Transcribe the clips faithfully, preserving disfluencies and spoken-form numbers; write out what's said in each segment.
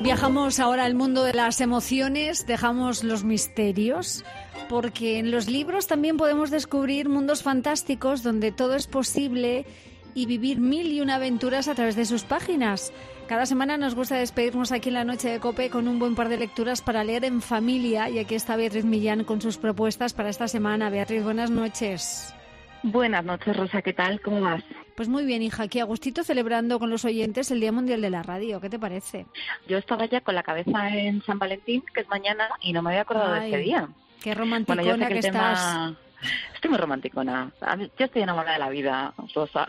Viajamos ahora al mundo de las emociones, dejamos los misterios, porque en los libros también podemos descubrir mundos fantásticos donde todo es posible y vivir mil y una aventuras a través de sus páginas. Cada semana nos gusta despedirnos aquí en la Noche de COPE con un buen par de lecturas para leer en familia, y aquí está Beatriz Millán con sus propuestas para esta semana. Beatriz, buenas noches. Buenas noches, Rosa, ¿qué tal? ¿Cómo vas? Pues muy bien, hija, aquí a gustito celebrando con los oyentes el Día Mundial de la Radio. ¿Qué te parece? Yo estaba ya con la cabeza en San Valentín, que es mañana, y no me había acordado Ay, de ese día. Qué romanticona bueno, yo sé que, que el estás. Tema... Estoy muy romanticona. Yo estoy enamorada de la vida, Rosa.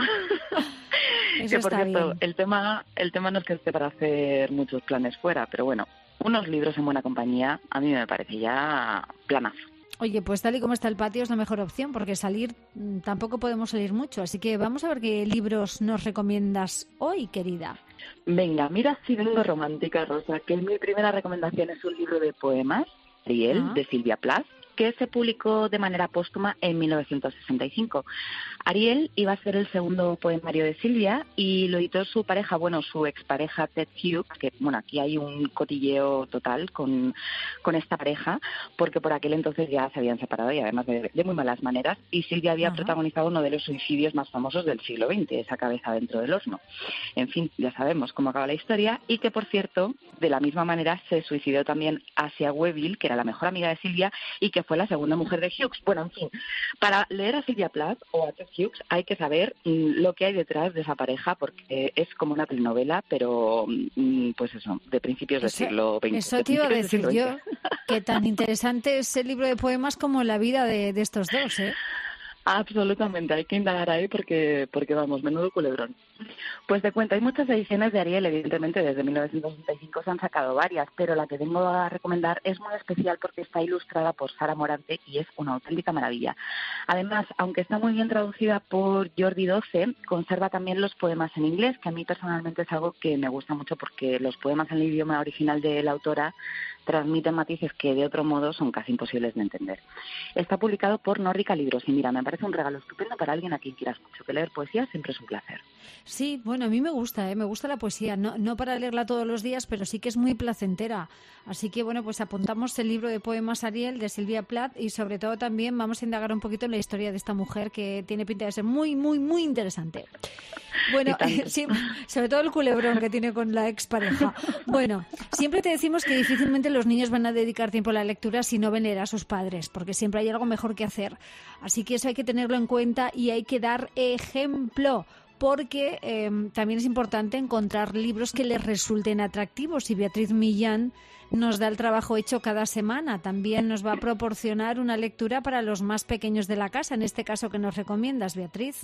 Eso que por está cierto, bien. el tema, el tema no es que esté para hacer muchos planes fuera, pero bueno, unos libros en buena compañía a mí me parece ya planazo. Oye, pues tal y como está el patio es la mejor opción, porque salir mmm, tampoco podemos salir mucho. Así que vamos a ver qué libros nos recomiendas hoy, querida. Venga, mira si vengo romántica, Rosa, que mi primera recomendación es un libro de poemas, Ariel, Ah. de Silvia Plath, que se publicó de manera póstuma en mil novecientos sesenta y cinco. Ariel iba a ser el segundo poemario de Silvia y lo editó su pareja, bueno, su expareja Ted Hughes, que bueno, aquí hay un cotilleo total con, con esta pareja, porque por aquel entonces ya se habían separado y además de, de muy malas maneras, y Silvia había Ajá. protagonizado uno de los suicidios más famosos del siglo veinte, esa cabeza dentro del horno. En fin, ya sabemos cómo acaba la historia, y que por cierto, de la misma manera se suicidó también Asia Weville, que era la mejor amiga de Silvia y que fue la segunda mujer de Hughes. Bueno, en fin, para leer a Silvia Plath o a Ted Hughes hay que saber mm, lo que hay detrás de esa pareja, porque es como una telenovela, pero mm, pues eso, de principios del Eso, siglo veinte. eso te iba a decir yo, que tan interesante es el libro de poemas como la vida de, de estos dos, ¿eh? Absolutamente, hay que indagar ahí porque, porque vamos, menudo culebrón. Pues te cuento, hay muchas ediciones de Ariel, evidentemente desde mil novecientos sesenta y cinco se han sacado varias, pero la que vengo a recomendar es muy especial porque está ilustrada por Sara Morante y es una auténtica maravilla. Además, aunque está muy bien traducida por Jordi Doce, conserva también los poemas en inglés, que a mí personalmente es algo que me gusta mucho porque los poemas en el idioma original de la autora transmiten matices que de otro modo son casi imposibles de entender. Está publicado por Nórdica Libros y mira, me parece un regalo estupendo para alguien a quien quieras mucho, que leer poesía siempre es un placer. Sí, bueno, a mí me gusta, ¿eh? Me gusta la poesía, no, no para leerla todos los días, pero sí que es muy placentera. Así que, bueno, pues apuntamos el libro de poemas Ariel de Silvia Plath y sobre todo también vamos a indagar un poquito en la historia de esta mujer que tiene pinta de ser muy, muy, muy interesante. Bueno, sí, sobre todo el culebrón que tiene con la expareja. Bueno, siempre te decimos que difícilmente los niños van a dedicar tiempo a la lectura si no ven leer a sus padres, porque siempre hay algo mejor que hacer. Así que eso hay que tenerlo en cuenta y hay que dar ejemplo, porque eh, también es importante encontrar libros que les resulten atractivos, y Beatriz Millán nos da el trabajo hecho cada semana. También nos va a proporcionar una lectura para los más pequeños de la casa, en este caso que nos recomiendas, Beatriz.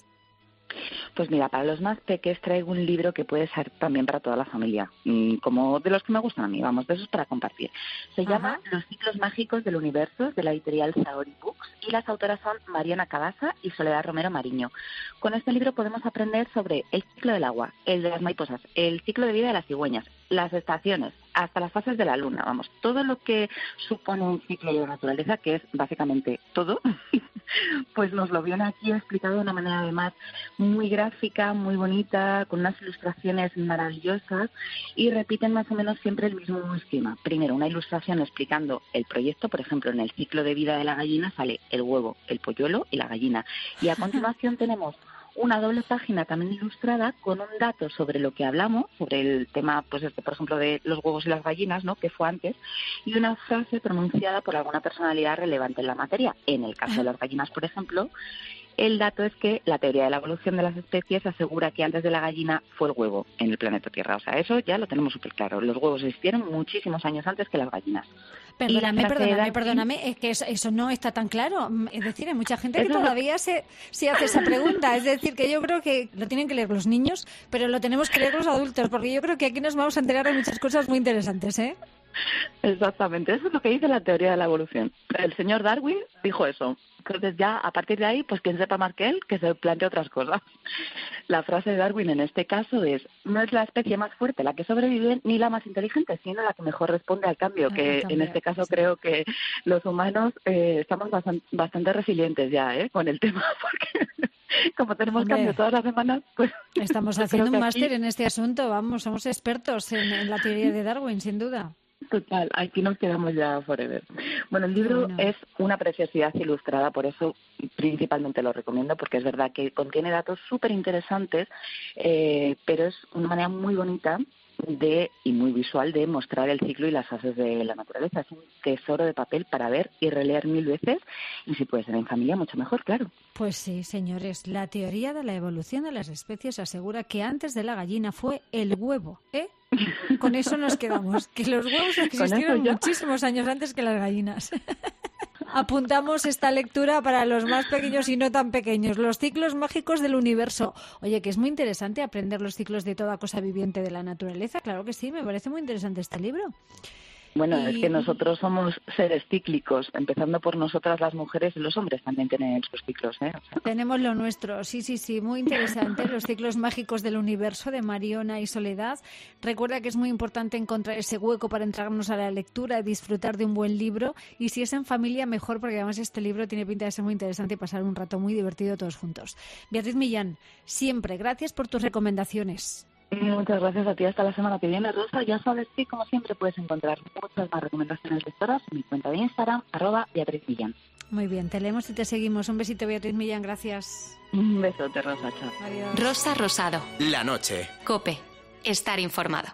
Pues mira, para los más peques traigo un libro que puede ser también para toda la familia, como de los que me gustan a mí, vamos, de esos para compartir. Se Ajá. llama Los ciclos mágicos del universo, de la editorial Saori Books, y las autoras son Mariana Cabasa y Soledad Romero Mariño. Con este libro podemos aprender sobre el ciclo del agua, el de las mariposas, el ciclo de vida de las cigüeñas, las estaciones, hasta las fases de la luna, vamos, todo lo que supone un ciclo de la naturaleza, que es básicamente todo, pues nos lo viene aquí explicado de una manera además muy gráfica, muy bonita, con unas ilustraciones maravillosas, y repiten más o menos siempre el mismo esquema. Primero, una ilustración explicando el proyecto, por ejemplo, en el ciclo de vida de la gallina sale el huevo, el polluelo y la gallina, y a continuación tenemos una doble página también ilustrada con un dato sobre lo que hablamos, sobre el tema, pues este, por ejemplo, de los huevos y las gallinas, ¿no?, que fue antes, y una frase pronunciada por alguna personalidad relevante en la materia. En el caso de las gallinas, por ejemplo, el dato es que la teoría de la evolución de las especies asegura que antes de la gallina fue el huevo en el planeta Tierra. O sea, eso ya lo tenemos súper claro. Los huevos existieron muchísimos años antes que las gallinas. Perdóname, perdóname, Darwin, perdóname, es que eso, eso no está tan claro. Es decir, hay mucha gente que eso todavía se, se hace esa pregunta. Es decir, que yo creo que lo tienen que leer los niños, pero lo tenemos que leer los adultos, porque yo creo que aquí nos vamos a enterar de muchas cosas muy interesantes, ¿eh? Exactamente, eso es lo que dice la teoría de la evolución. El señor Darwin dijo eso. Entonces ya, a partir de ahí, pues quien sepa más que él, que se plantee otras cosas. La frase de Darwin en este caso es: no es la especie más fuerte la que sobrevive, ni la más inteligente, sino la que mejor responde al cambio, que en este caso sí. Creo que los humanos eh, estamos bastante, bastante resilientes ya, ¿eh? Con el tema, porque como tenemos Hombre, cambio todas las semanas, pues... Estamos haciendo un máster aquí... en este asunto, vamos, somos expertos en, en la teoría de Darwin, sin duda. Total, aquí nos quedamos ya forever. Bueno, el libro bueno. es una preciosidad ilustrada, por eso principalmente lo recomiendo, porque es verdad que contiene datos súper interesantes, eh, pero es una manera muy bonita de y muy visual de mostrar el ciclo y las fases de la naturaleza. Es un tesoro de papel para ver y releer mil veces, y si puede ser en familia, mucho mejor, claro. Pues sí, señores, la teoría de la evolución de las especies asegura que antes de la gallina fue el huevo, ¿eh? Con eso nos quedamos, que los huevos existieron muchísimos años antes que las gallinas. Apuntamos esta lectura para los más pequeños y no tan pequeños, los ciclos mágicos del universo. Oye, que es muy interesante aprender los ciclos de toda cosa viviente de la naturaleza. Claro que sí, me parece muy interesante este libro. Bueno, y... es que nosotros somos seres cíclicos, empezando por nosotras las mujeres, y los hombres también tienen sus ciclos, ¿eh? O sea... Tenemos lo nuestro, sí, sí, sí, muy interesante. Los ciclos mágicos del universo, de Mariona y Soledad. Recuerda que es muy importante encontrar ese hueco para entregarnos a la lectura y disfrutar de un buen libro. Y si es en familia, mejor, porque además este libro tiene pinta de ser muy interesante y pasar un rato muy divertido todos juntos. Beatriz Millán, siempre, gracias por tus recomendaciones. Muchas gracias a ti. Hasta la semana que viene, Rosa. Ya sabes que, como siempre, puedes encontrar muchas más recomendaciones lectoras en mi cuenta de Instagram, arroba Beatriz Millán. Muy bien, te leemos y te seguimos. Un besito, Beatriz Millán. Gracias. Un besote, Rosa. Chao. Adiós. Rosa Rosado. La noche. COPE. Estar informado.